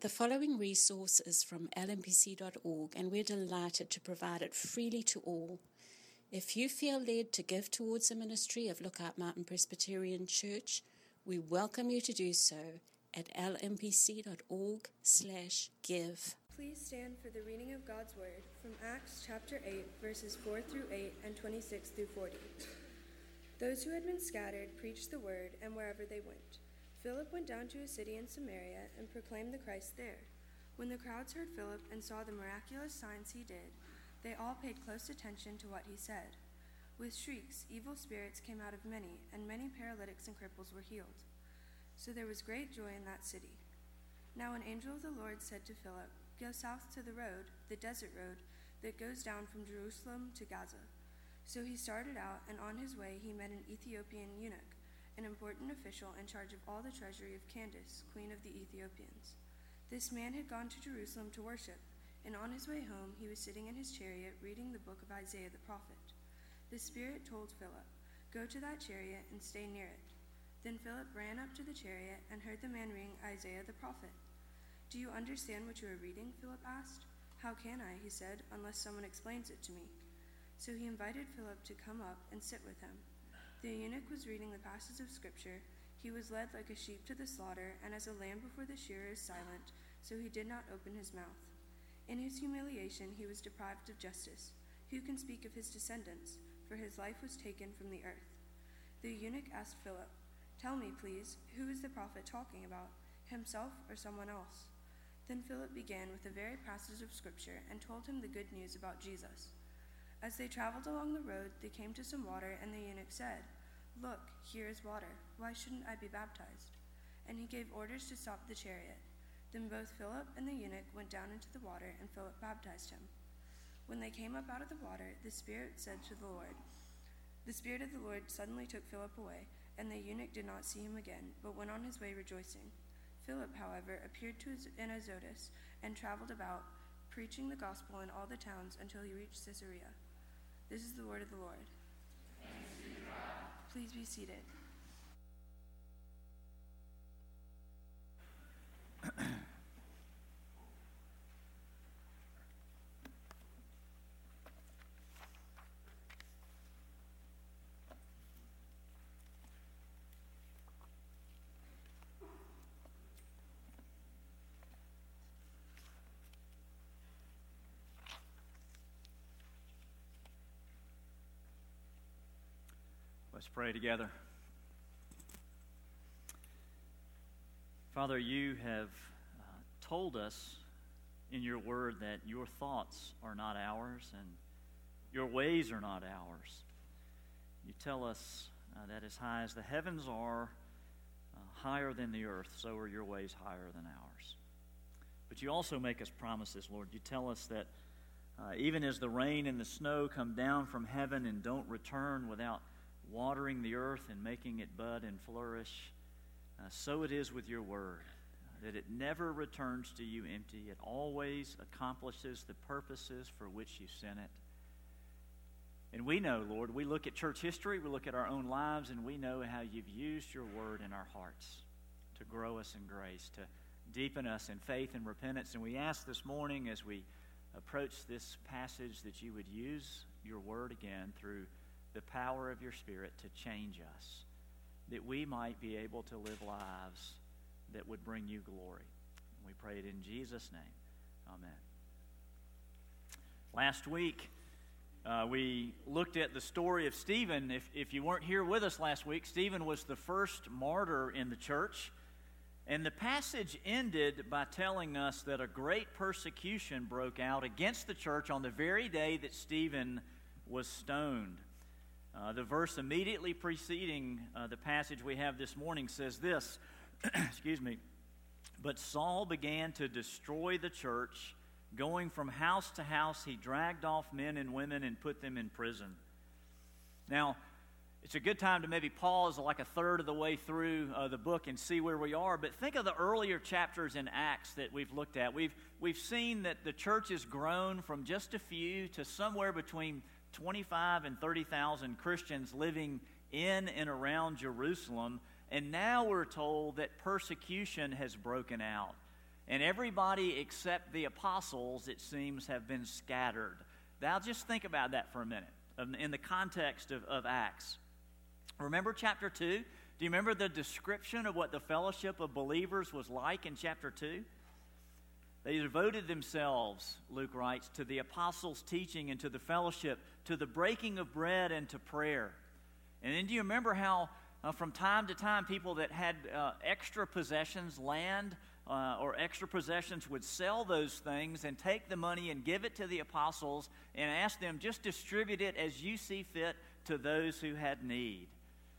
The following resource is from lmpc.org, and we're delighted to provide it freely to all. If you feel led to give towards the ministry of Lookout Mountain Presbyterian Church, we welcome you to do so at lmpc.org/give. Please stand for the reading of God's Word from Acts chapter 8, verses 4 through 8 and 26 through 40. Those who had been scattered preached the word, and wherever they went. Philip went down to a city in Samaria and proclaimed the Christ there. When the crowds heard Philip and saw the miraculous signs he did, they all paid close attention to what he said. With shrieks, evil spirits came out of many, and many paralytics and cripples were healed. So there was great joy in that city. Now an angel of the Lord said to Philip, "Go south to the road, the desert road, that goes down from Jerusalem to Gaza." So he started out, and on his way he met an Ethiopian eunuch, an important official in charge of all the treasury of Candace, queen of the Ethiopians. This man had gone to Jerusalem to worship, and on his way home he was sitting in his chariot reading the book of Isaiah the prophet. The Spirit told Philip, "Go to that chariot and stay near it." Then Philip ran up to the chariot and heard the man reading Isaiah the prophet. "Do you understand what you are reading?" Philip asked. "How can I," he said, "unless someone explains it to me?" So he invited Philip to come up and sit with him. The eunuch was reading the passage of Scripture. He was led like a sheep to the slaughter, and as a lamb before the shearer is silent, so he did not open his mouth. In his humiliation he was deprived of justice. Who can speak of his descendants? For his life was taken from the earth. The eunuch asked Philip, "Tell me, please, who is the prophet talking about, himself or someone else?" Then Philip began with the very passage of Scripture and told him the good news about Jesus. As they traveled along the road, they came to some water, and the eunuch said, "Look, here is water. Why shouldn't I be baptized?" And he gave orders to stop the chariot. Then both Philip and the eunuch went down into the water, and Philip baptized him. When they came up out of the water, the Spirit of the Lord suddenly took Philip away, and the eunuch did not see him again, but went on his way rejoicing. Philip, however, appeared in Azotus and traveled about, preaching the gospel in all the towns until he reached Caesarea. This is the word of the Lord. Thanks be to God. Please be seated. Let's pray together. Father, you have told us in your word that your thoughts are not ours and your ways are not ours. You tell us that as high as the heavens are higher than the earth, so are your ways higher than ours. But you also make us promises, Lord. You tell us that even as the rain and the snow come down from heaven and don't return without watering the earth and making it bud and flourish, so it is with your word, that it never returns to you empty. It always accomplishes the purposes for which you sent it. And we know, Lord, we look at church history, we look at our own lives, and we know how you've used your word in our hearts to grow us in grace, to deepen us in faith and repentance. And we ask this morning as we approach this passage that you would use your word again through the power of your Spirit to change us, that we might be able to live lives that would bring you glory. We pray it in Jesus' name. Amen. Last week, we looked at the story of Stephen. If you weren't here with us last week, Stephen was the first martyr in the church. And the passage ended by telling us that a great persecution broke out against the church on the very day that Stephen was stoned. The verse immediately preceding the passage we have this morning says this, excuse me, "But Saul began to destroy the church. Going from house to house, he dragged off men and women and put them in prison." Now, it's a good time to maybe pause like a third of the way through the book and see where we are. But think of the earlier chapters in Acts that we've looked at. We've seen that the church has grown from just a few to somewhere between 25 and 30,000 Christians living in and around Jerusalem. And now we're told that persecution has broken out. And everybody except the apostles, it seems, have been scattered. Now just think about that for a minute in the context of Acts. Remember chapter 2? Do you remember the description of what the fellowship of believers was like in chapter 2? They devoted themselves, Luke writes, to the apostles' teaching and to the fellowship, to the breaking of bread and to prayer. And then do you remember how from time to time people that had extra possessions, land or extra possessions, would sell those things and take the money and give it to the apostles and ask them, just distribute it as you see fit to those who had need.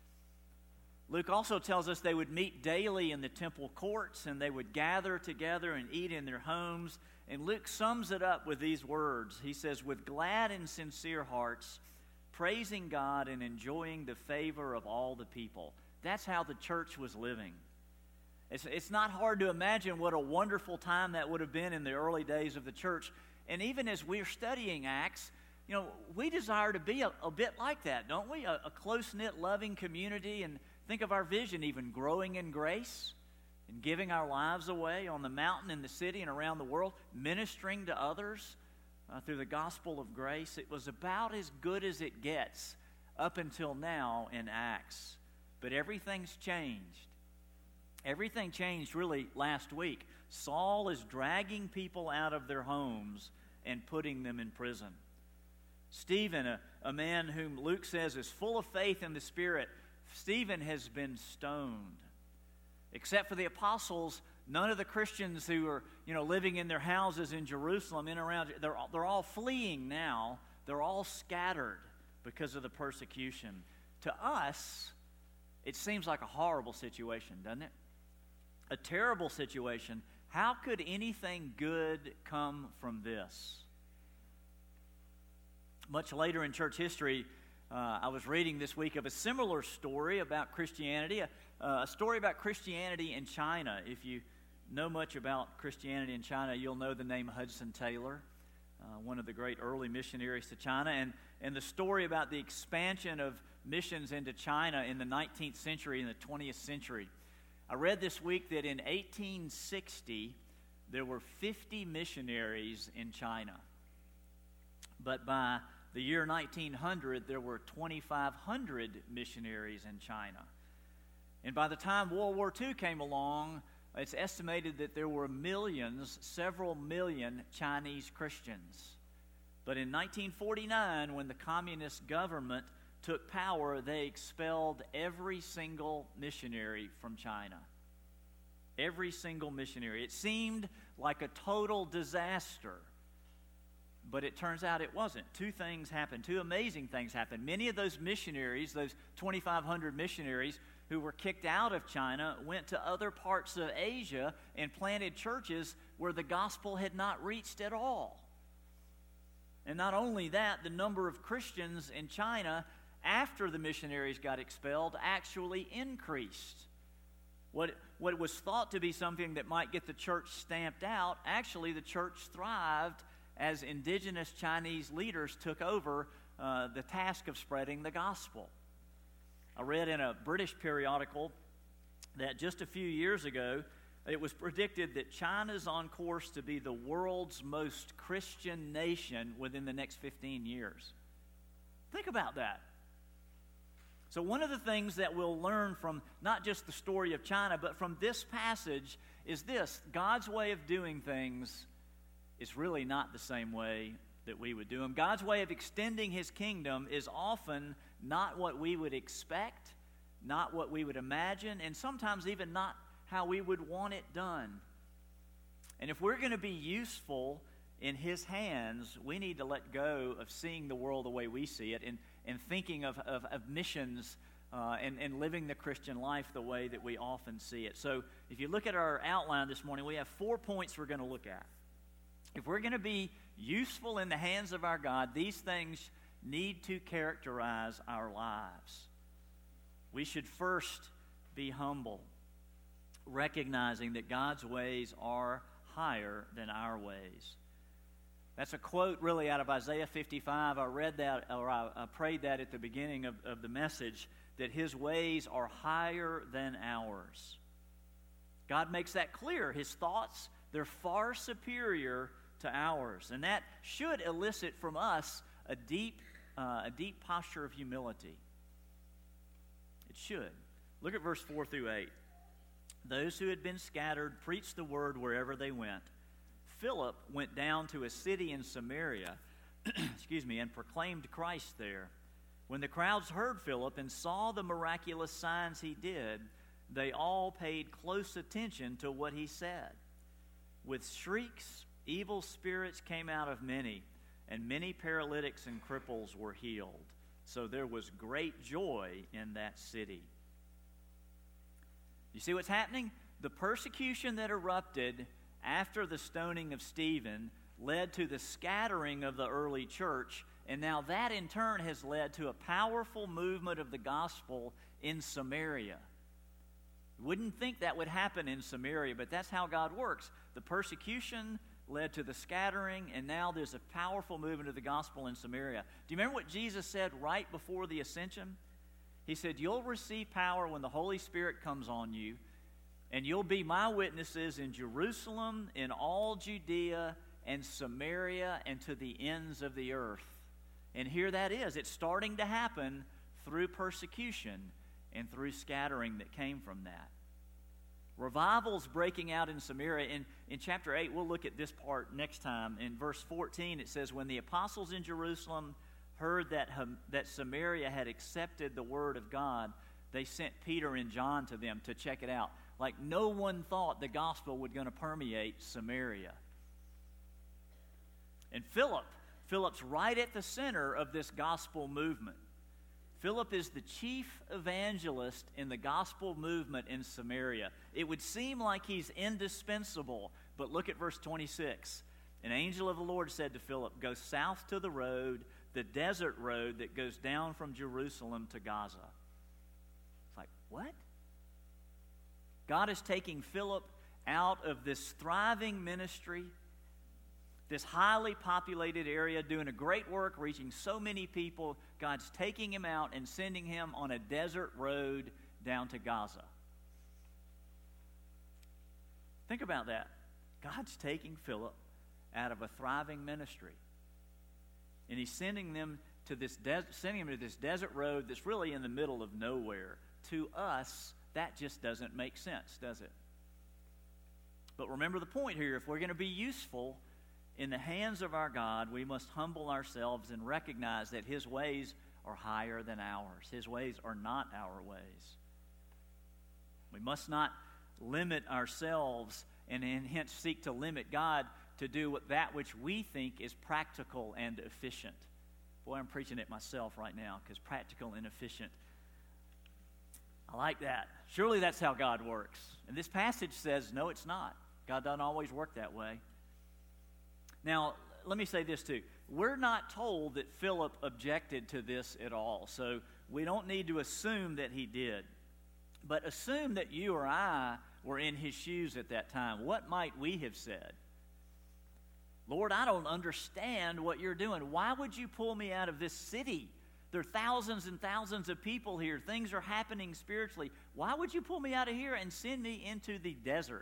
Luke also tells us they would meet daily in the temple courts and they would gather together and eat in their homes. And Luke sums it up with these words. He says, with glad and sincere hearts, praising God and enjoying the favor of all the people. That's how the church was living. It's not hard to imagine what a wonderful time that would have been in the early days of the church. And even as we're studying Acts, you know, we desire to be a bit like that, don't we? A close-knit, loving community. And think of our vision, even growing in grace and giving our lives away on the mountain, in the city, and around the world, ministering to others through the gospel of grace. It was about as good as it gets up until now in Acts. But everything's changed. Everything changed really last week. Saul is dragging people out of their homes and putting them in prison. Stephen, a man whom Luke says is full of faith in the Spirit, Stephen has been stoned. Except for the apostles, none of the Christians who are, living in their houses in Jerusalem, in and around, they're all fleeing now. They're all scattered because of the persecution. To us, it seems like a horrible situation, doesn't it? A terrible situation. How could anything good come from this? Much later in church history, I was reading this week of a similar story about Christianity, a story about Christianity in China. If you know much about Christianity in China, you'll know the name Hudson Taylor, one of the great early missionaries to China, and the story about the expansion of missions into China in the 19th century and the 20th century. I read this week that in 1860, there were 50 missionaries in China. But by the year 1900, there were 2,500 missionaries in China. And by the time World War II came along, it's estimated that there were millions, several million Chinese Christians. But in 1949, when the communist government took power, they expelled every single missionary from China. Every single missionary. It seemed like a total disaster. But it turns out it wasn't. Two things happened. Two amazing things happened. Many of those missionaries, those 2,500 missionaries who were kicked out of China, went to other parts of Asia and planted churches where the gospel had not reached at all. And not only that, the number of Christians in China after the missionaries got expelled actually increased. What was thought to be something that might get the church stamped out, actually the church thrived as indigenous Chinese leaders took over the task of spreading the gospel. I read in a British periodical that just a few years ago, it was predicted that China's on course to be the world's most Christian nation within the next 15 years. Think about that. So one of the things that we'll learn from not just the story of China, but from this passage is this: God's way of doing things is really not the same way that we would do them. God's way of extending His kingdom is often not what we would expect, not what we would imagine, and sometimes even not how we would want it done. And if we're going to be useful in His hands, we need to let go of seeing the world the way we see it and thinking of missions and living the Christian life the way that we often see it. So if you look at our outline this morning, we have 4 points we're going to look at. If we're going to be useful in the hands of our God, these things need to characterize our lives. We should first be humble, recognizing that God's ways are higher than our ways. That's a quote really out of Isaiah 55. I read that, or I prayed that at the beginning of the message, that His ways are higher than ours. God makes that clear. His thoughts, They're far superior to ours. And that should elicit from us a deep posture of humility. It should. Look at verse 4 through 8. Those who had been scattered preached the word wherever they went. Philip went down to a city in Samaria, and proclaimed Christ there. When the crowds heard Philip and saw the miraculous signs he did, they all paid close attention to what he said. With shrieks, evil spirits came out of many, and many paralytics and cripples were healed. So there was great joy in that city. You see what's happening? The persecution that erupted after the stoning of Stephen led to the scattering of the early church, and now that in turn has led to a powerful movement of the gospel in Samaria. You wouldn't think that would happen in Samaria, but that's how God works. The persecution led to the scattering, and now there's a powerful movement of the gospel in Samaria. Do you remember what Jesus said right before the ascension? He said, "You'll receive power when the Holy Spirit comes on you, and you'll be my witnesses in Jerusalem, in all Judea, and Samaria, and to the ends of the earth." And here that is. It's starting to happen through persecution and through scattering that came from that. Revival's breaking out in Samaria. In chapter 8, we'll look at this part next time. In verse 14, it says, when the apostles in Jerusalem heard that Samaria had accepted the word of God, they sent Peter and John to them to check it out. Like no one thought the gospel was going to permeate Samaria. And Philip's right at the center of this gospel movement. Philip is the chief evangelist in the gospel movement in Samaria. It would seem like he's indispensable, but look at verse 26. An angel of the Lord said to Philip, "Go south to the road, the desert road that goes down from Jerusalem to Gaza." It's like, what? God is taking Philip out of this thriving ministry, this highly populated area, doing a great work, reaching so many people. God's taking him out and sending him on a desert road down to Gaza. Think about that. God's taking Philip out of a thriving ministry, and he's sending him to this desert road that's really in the middle of nowhere. To us, that just doesn't make sense, does it? But remember the point here. If we're going to be useful in the hands of our God, we must humble ourselves and recognize that his ways are higher than ours. His ways are not our ways. We must not limit ourselves and hence seek to limit God to do that which we think is practical and efficient. Boy, I'm preaching it myself right now, because practical and efficient, I like that. Surely that's how God works. And this passage says, no, it's not. God doesn't always work that way. Now, let me say this too. We're not told that Philip objected to this at all, so we don't need to assume that he did. But assume that you or I were in his shoes at that time. What might we have said? Lord, I don't understand what you're doing. Why would you pull me out of this city? There are thousands and thousands of people here. Things are happening spiritually. Why would you pull me out of here and send me into the desert?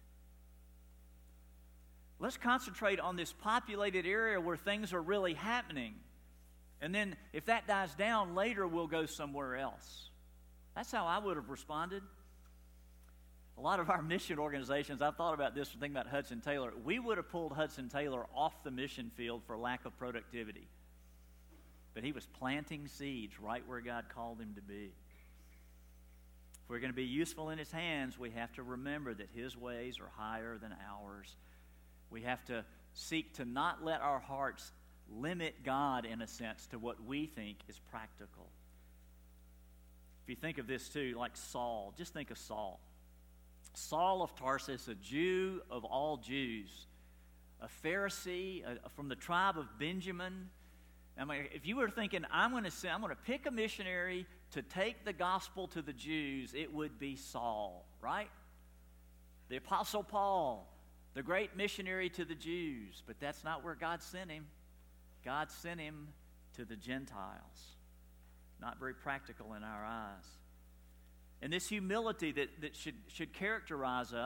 Let's concentrate on this populated area where things are really happening. And then if that dies down later, we'll go somewhere else. That's how I would have responded. A lot of our mission organizations, I've thought about this, thinking about Hudson Taylor. We would have pulled Hudson Taylor off the mission field for lack of productivity. But he was planting seeds right where God called him to be. If we're going to be useful in his hands, we have to remember that his ways are higher than ours. We have to seek to not let our hearts limit God, in a sense, to what we think is practical. If you think of this too, like Saul, just think of Saul. Saul of Tarsus, a Jew of all Jews, a Pharisee from the tribe of Benjamin. I mean, if you were thinking, I'm going to pick a missionary to take the gospel to the Jews, it would be Saul, right? The Apostle Paul, the great missionary to the Jews. But that's not where God sent him. God sent him to the Gentiles. Not very practical in our eyes. And this humility that should characterize us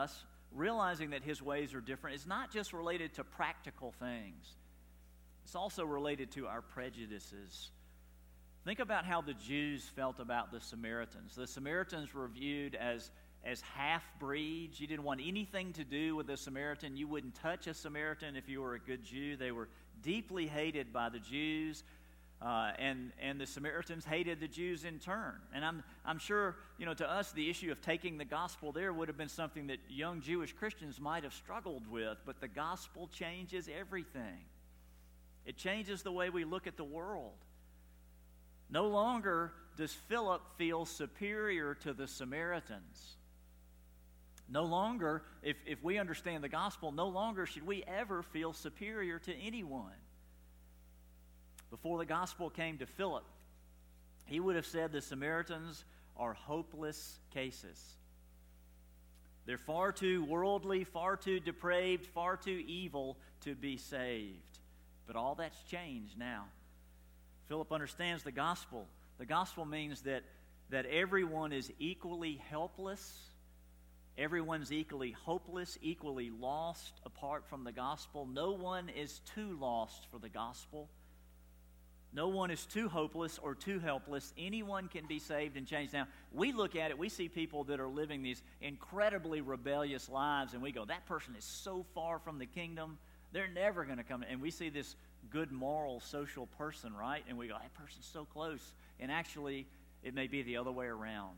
realizing that his ways are different is not just related to practical things. It's also related to our prejudices. Think about how the Jews felt about the Samaritans. The Samaritans were viewed as half-breeds. You didn't want anything to do with a Samaritan. You wouldn't touch a Samaritan if you were a good Jew. They were deeply hated by the Jews, and the Samaritans hated the Jews in turn. And I'm sure, to us, the issue of taking the gospel there would have been something that young Jewish Christians might have struggled with, but the gospel changes everything. It changes the way we look at the world. No longer does Philip feel superior to the Samaritans. No longer, if we understand the gospel, no longer should we ever feel superior to anyone. Before the gospel came to Philip, he would have said the Samaritans are hopeless cases. They're far too worldly, far too depraved, far too evil to be saved. But all that's changed now. Philip understands the gospel. The gospel means that everyone is equally helpless. Everyone's equally hopeless, equally lost apart from the gospel. No one is too lost for the gospel. No one is too hopeless or too helpless. Anyone can be saved and changed. Now, we look at it, we see people that are living these incredibly rebellious lives, and we go, that person is so far from the kingdom, they're never going to come. And we see this good, moral, social person, right? And we go, that person's so close. And actually, it may be the other way around.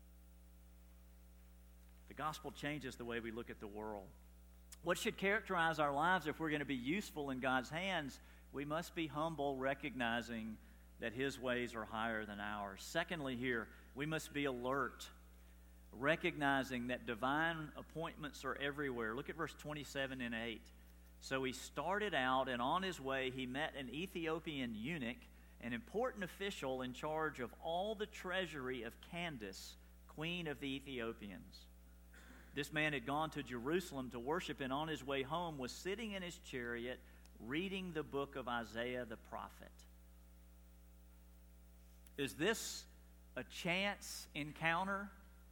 The gospel changes the way we look at the world. What should characterize our lives if we're going to be useful in God's hands? We must be humble, recognizing that His ways are higher than ours. Secondly here, we must be alert, recognizing that divine appointments are everywhere. Look at verse 27 and 8. So he started out, and on his way he met an Ethiopian eunuch, an important official in charge of all the treasury of Candace, queen of the Ethiopians. This man had gone to Jerusalem to worship, and on his way home was sitting in his chariot reading the book of Isaiah the prophet. Is this a chance encounter?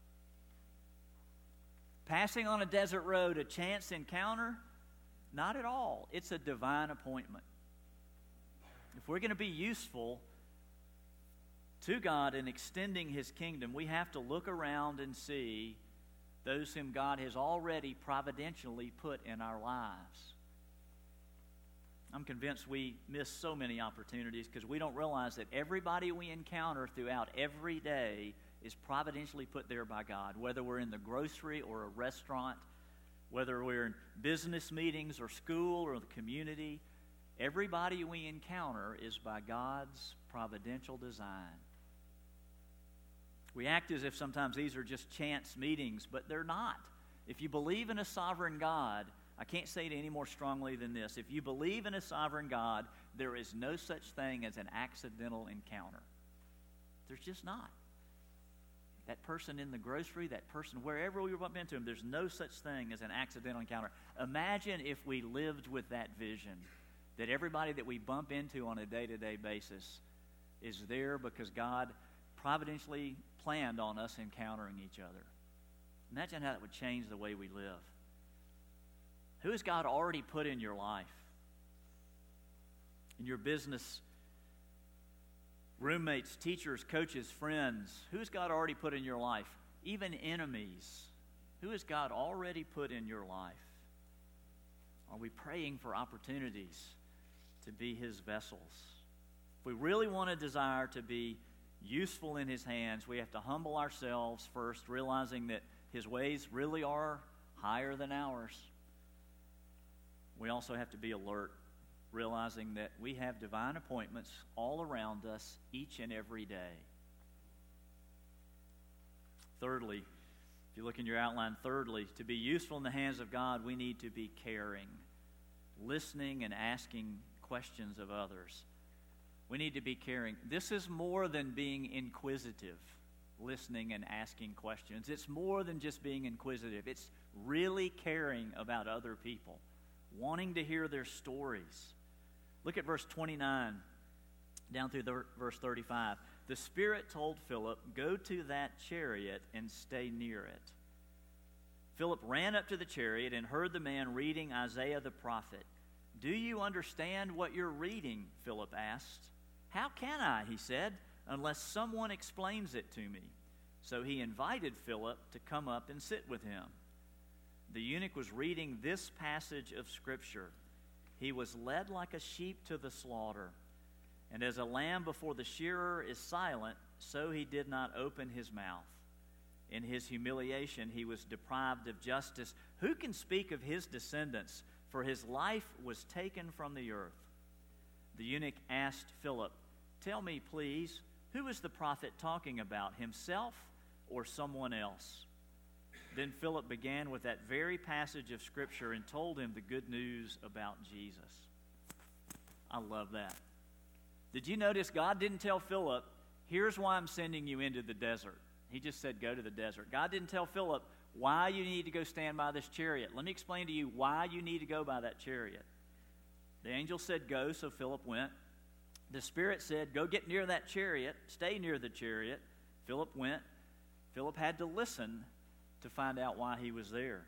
Passing on a desert road, a chance encounter? Not at all. It's a divine appointment. If we're going to be useful to God in extending His kingdom, we have to look around and see those whom God has already providentially put in our lives. I'm convinced we miss so many opportunities because we don't realize that everybody we encounter throughout every day is providentially put there by God, whether we're in the grocery or a restaurant, whether we're in business meetings or school or the community. Everybody we encounter is by God's providential design. We act as if sometimes these are just chance meetings, but they're not. If you believe in a sovereign God, I can't say it any more strongly than this. If you believe in a sovereign God, there is no such thing as an accidental encounter. There's just not. That person in the grocery, that person wherever we bump into him, there's no such thing as an accidental encounter. Imagine if we lived with that vision, that everybody that we bump into on a day-to-day basis is there because God providentially planned on us encountering each other. Imagine how that would change the way we live. Who has God already put in your life? In your business, roommates, teachers, coaches, friends. Who has God already put in your life? Even enemies. Who has God already put in your life? Are we praying for opportunities to be His vessels? If we really want to desire to be useful in His hands, we have to humble ourselves first, realizing that His ways really are higher than ours. We also have to be alert, realizing that we have divine appointments all around us each and every day. Thirdly, if you look in your outline, to be useful in the hands of God, we need to be caring, listening and asking questions of others. We need to be caring. This is more than being inquisitive, listening and asking questions. It's more than just being inquisitive. It's really caring about other people, wanting to hear their stories. Look at verse 29 down through verse 35. The Spirit told Philip, "Go to that chariot and stay near it." Philip ran up to the chariot and heard the man reading Isaiah the prophet. "Do you understand what you're reading?" Philip asked. "How can I," he said, "unless someone explains it to me?" So he invited Philip to come up and sit with him. The eunuch was reading this passage of Scripture. "He was led like a sheep to the slaughter, and as a lamb before the shearer is silent, so he did not open his mouth. In his humiliation he was deprived of justice. Who can speak of his descendants? For his life was taken from the earth." The eunuch asked Philip, "Tell me, please, who is the prophet talking about, himself or someone else?" Then Philip began with that very passage of Scripture and told him the good news about Jesus. I love that. Did you notice God didn't tell Philip, "Here's why I'm sending you into the desert"? He just said, "Go to the desert." God didn't tell Philip why you need to go stand by this chariot. Let me explain to you why you need to go by that chariot. The angel said, "Go," so Philip went. The Spirit said, "Go get near that chariot, stay near the chariot." Philip went. Philip had to listen to find out why he was there.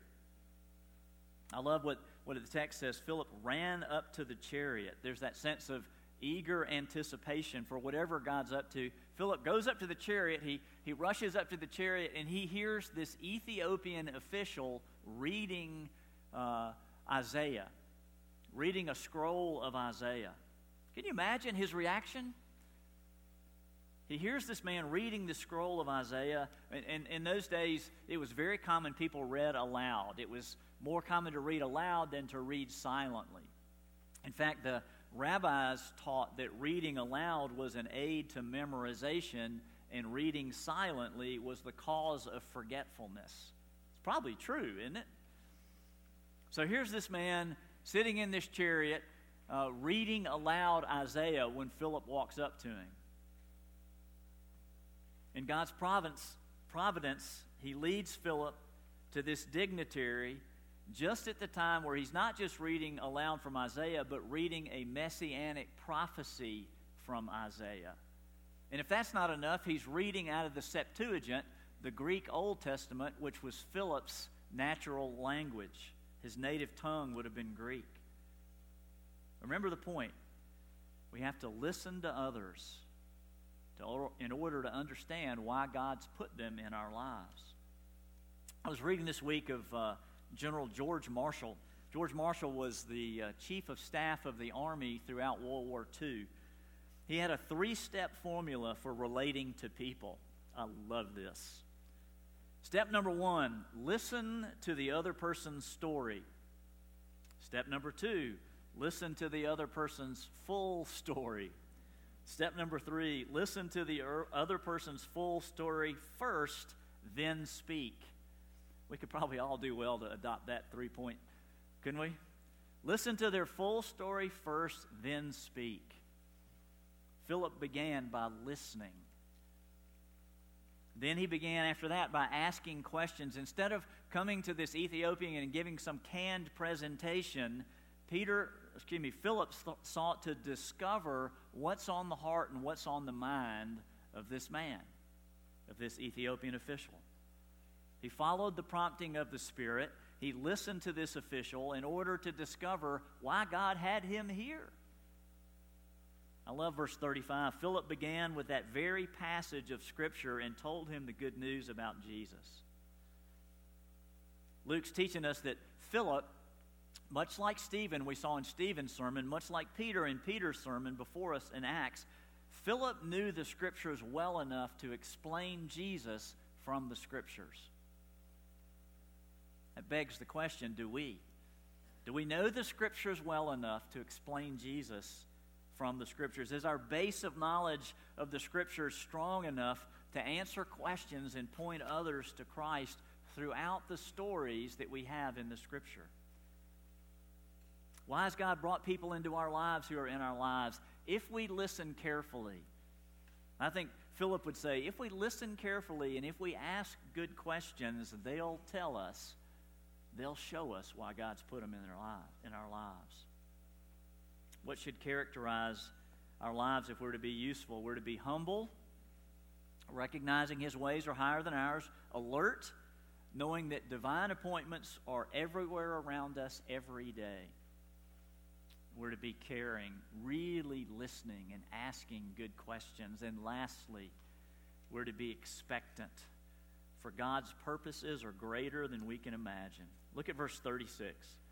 I love what the text says. Philip ran up to the chariot. There's that sense of eager anticipation for whatever God's up to. Philip goes up to the chariot. He rushes up to the chariot, and he hears this Ethiopian official reading Isaiah, reading a scroll of Isaiah. Can you imagine his reaction? He hears this man reading the scroll of Isaiah, and in those days, it was very common people read aloud. It was more common to read aloud than to read silently. In fact, the rabbis taught that reading aloud was an aid to memorization, and reading silently was the cause of forgetfulness. It's probably true, isn't it? So here's this man sitting in this chariot, reading aloud Isaiah when Philip walks up to him. In God's providence, he leads Philip to this dignitary just at the time where he's not just reading aloud from Isaiah, but reading a messianic prophecy from Isaiah. And if that's not enough, he's reading out of the Septuagint, the Greek Old Testament, which was Philip's natural language. His native tongue would have been Greek. Remember the point. We have to listen to others in order to understand why God's put them in our lives. I was reading this week of General George Marshall. George Marshall was the chief of staff of the Army throughout World War II. He had a 3-step formula for relating to people. I love this. Step number 1, listen to the other person's story. Step number 2, listen to the other person's full story. Step number 3, listen to the other person's full story first, then speak. We could probably all do well to adopt that 3-point, couldn't we? Listen to their full story first, then speak. Philip began by listening. Then he began after that by asking questions. Instead of coming to this Ethiopian and giving some canned presentation, Philip sought to discover what's on the heart and what's on the mind of this man, of this Ethiopian official. He followed the prompting of the Spirit. He listened to this official in order to discover why God had him here. I love verse 35. Philip began with that very passage of Scripture and told him the good news about Jesus. Luke's teaching us that Philip, much like Stephen, we saw in Stephen's sermon, much like Peter in Peter's sermon before us in Acts, Philip knew the Scriptures well enough to explain Jesus from the Scriptures. That begs the question, do we? Do we know the Scriptures well enough to explain Jesus from the Scriptures? Is our base of knowledge of the Scriptures strong enough to answer questions and point others to Christ throughout the stories that we have in the Scripture? Why has God brought people into our lives who are in our lives? If we listen carefully. I think Philip would say, if we listen carefully and if we ask good questions, they'll tell us, they'll show us why God's put them in our lives. What should characterize our lives if we're to be useful? We're to be humble, recognizing His ways are higher than ours, alert, knowing that divine appointments are everywhere around us every day. We're to be caring, really listening and asking good questions. And lastly, we're to be expectant, for God's purposes are greater than we can imagine. Look at verse 36.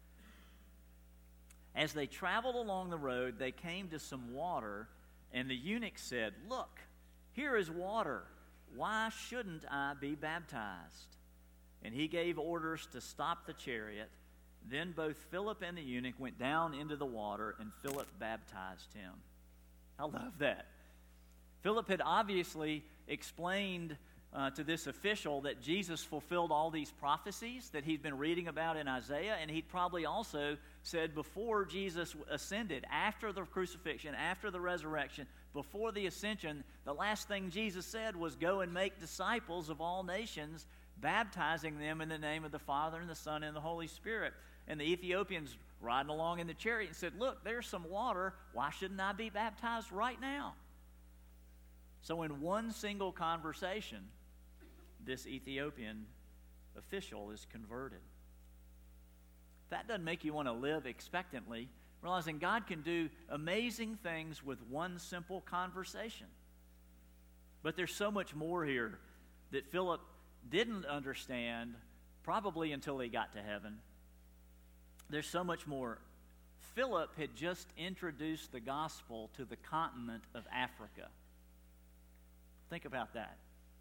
As they traveled along the road, they came to some water, and the eunuch said, "Look, here is water. Why shouldn't I be baptized?" And he gave orders to stop the chariot. Then both Philip and the eunuch went down into the water, and Philip baptized him. I love that. Philip had obviously explained to this official that Jesus fulfilled all these prophecies that he'd been reading about in Isaiah, and he'd probably also said before Jesus ascended, after the crucifixion, after the resurrection, before the ascension, the last thing Jesus said was, "Go and make disciples of all nations, baptizing them in the name of the Father and the Son and the Holy Spirit." And the Ethiopians riding along in the chariot and said, "Look, there's some water. Why shouldn't I be baptized right now?" So in one single conversation, this Ethiopian official is converted. That doesn't make you want to live expectantly, realizing God can do amazing things with one simple conversation. But there's so much more here that Philip didn't understand, probably until he got to heaven. There's so much more. Philip had just introduced the gospel to the continent of Africa. Think about that.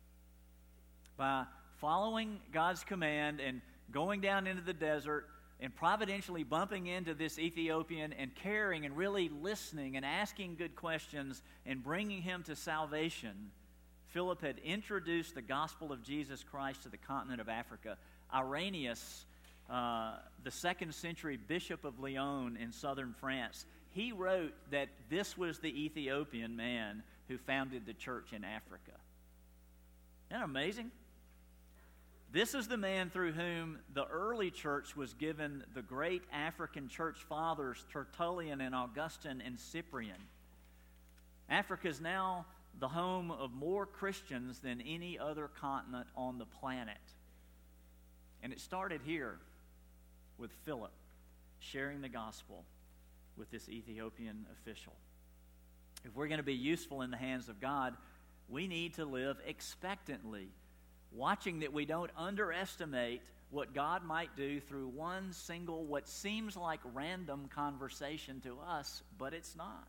By following God's command and going down into the desert and providentially bumping into this Ethiopian and caring and really listening and asking good questions and bringing him to salvation, Philip had introduced the gospel of Jesus Christ to the continent of Africa. Irenaeus, the 2nd century bishop of Lyon in southern France, he wrote that this was the Ethiopian man who founded the church in Africa. Isn't that amazing? This is the man through whom the early church was given the great African church fathers, Tertullian and Augustine and Cyprian. Africa is now the home of more Christians than any other continent on the planet. And it started here with Philip sharing the gospel with this Ethiopian official. If we're going to be useful in the hands of God, we need to live expectantly, watching that we don't underestimate what God might do through one single, what seems like random conversation to us, but it's not.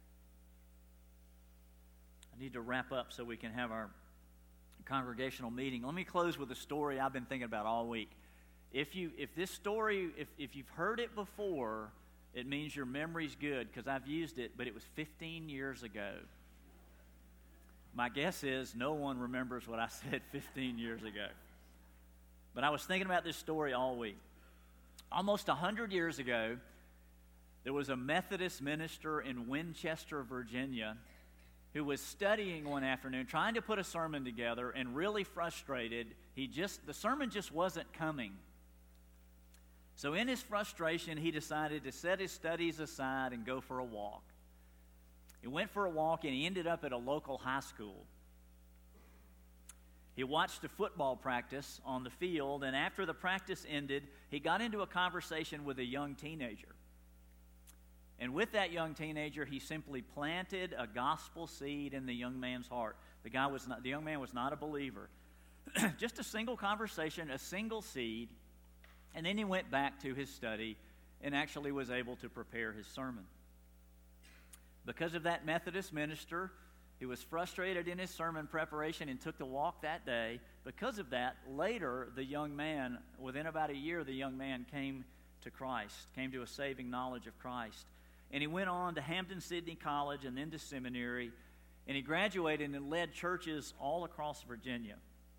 I need to wrap up so we can have our congregational meeting. Let me close with a story I've been thinking about all week. If you've heard it before, it means your memory's good, because I've used it, but it was 15 years ago. My guess is no one remembers what I said 15 years ago. But I was thinking about this story all week. Almost 100 years ago, there was a Methodist minister in Winchester, Virginia, who was studying one afternoon, trying to put a sermon together, and really frustrated. The sermon just wasn't coming. So in his frustration, he decided to set his studies aside and go for a walk. He went for a walk, and he ended up at a local high school. He watched a football practice on the field, and after the practice ended, he got into a conversation with a young teenager. And with that young teenager, he simply planted a gospel seed in the young man's heart. The young man was not a believer. Just a single conversation, a single seed, and then he went back to his study and actually was able to prepare his sermon. Because of that Methodist minister, he was frustrated in his sermon preparation and took the walk that day. Because of that, later, within about a year, the young man came to Christ, came to a saving knowledge of Christ. And he went on to Hampton-Sydney College and then to seminary, and he graduated and led churches all across Virginia.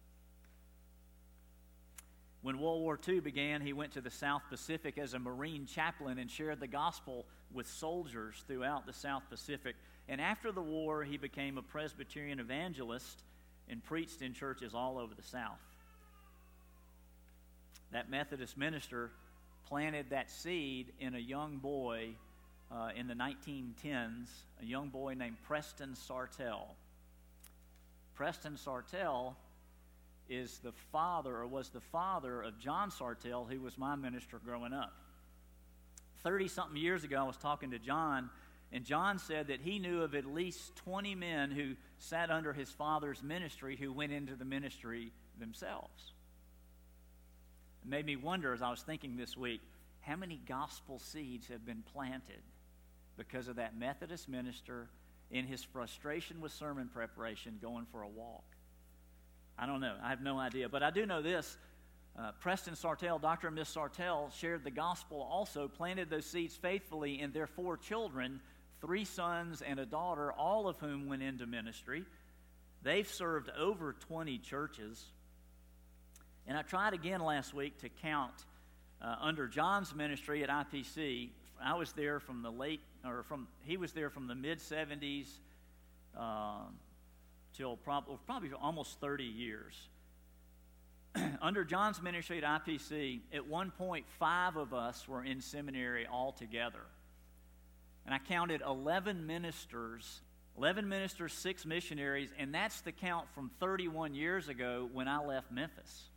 When World War II began, he went to the South Pacific as a Marine chaplain and shared the gospel with soldiers throughout the South Pacific. And after the war, he became a Presbyterian evangelist and preached in churches all over the South. That Methodist minister planted that seed in a young boy in the 1910s, a young boy named Preston Sartell. Preston Sartell is the father, or was the father, of John Sartell, who was my minister growing up. 30-something years ago, I was talking to John, and John said that he knew of at least 20 men who sat under his father's ministry who went into the ministry themselves. It made me wonder, as I was thinking this week, how many gospel seeds have been planted because of that Methodist minister in his frustration with sermon preparation going for a walk. I don't know. I have no idea. But I do know this. Preston Sartell, Dr. and Miss Sartell, shared the gospel also, planted those seeds faithfully in their 4 children, 3 sons and a daughter, all of whom went into ministry. They've served over 20 churches. And I tried again last week to count under John's ministry at IPC. I was there from he was there from the mid-70s till probably almost 30 years. Under John's ministry at IPC, at one point, 5 of us were in seminary altogether. And I counted 11 ministers, 6 missionaries, and that's the count from 31 years ago when I left Memphis.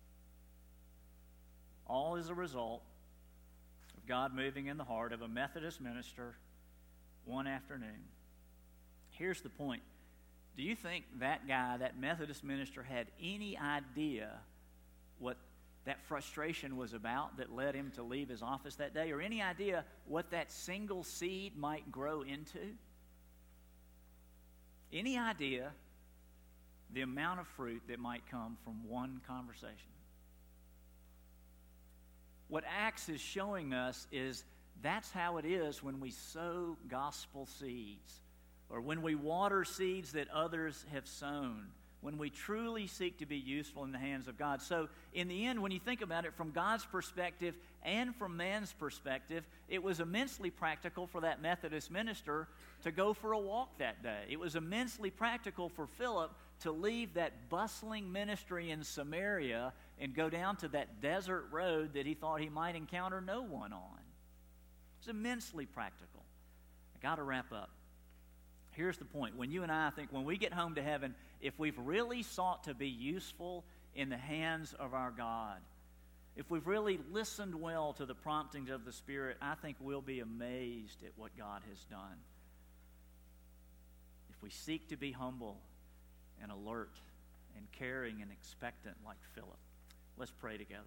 All as a result of God moving in the heart of a Methodist minister one afternoon. Here's the point. Do you think that guy, that Methodist minister, had any idea what that frustration was about that led him to leave his office that day, or any idea what that single seed might grow into? Any idea the amount of fruit that might come from one conversation? What Acts is showing us is that's how it is when we sow gospel seeds, or when we water seeds that others have sown, when we truly seek to be useful in the hands of God. So in the end, when you think about it from God's perspective and from man's perspective, it was immensely practical for that Methodist minister to go for a walk that day. It was immensely practical for Philip to leave that bustling ministry in Samaria and go down to that desert road that he thought he might encounter no one on. It's immensely practical. I got to wrap up. Here's the point. When you and I think, when we get home to heaven, if we've really sought to be useful in the hands of our God, if we've really listened well to the promptings of the Spirit, I think we'll be amazed at what God has done. If we seek to be humble and alert and caring and expectant like Philip. Let's pray together.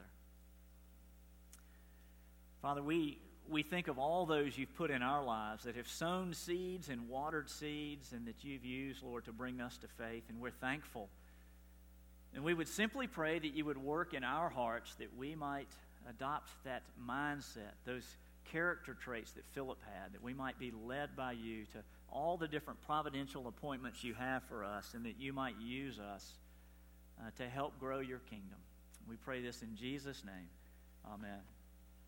Father, we think of all those you've put in our lives that have sown seeds and watered seeds and that you've used, Lord, to bring us to faith, and we're thankful. And we would simply pray that you would work in our hearts that we might adopt that mindset, those character traits that Philip had, that we might be led by you to all the different providential appointments you have for us, and that you might use us to help grow your kingdom. We pray this in Jesus' name. Amen.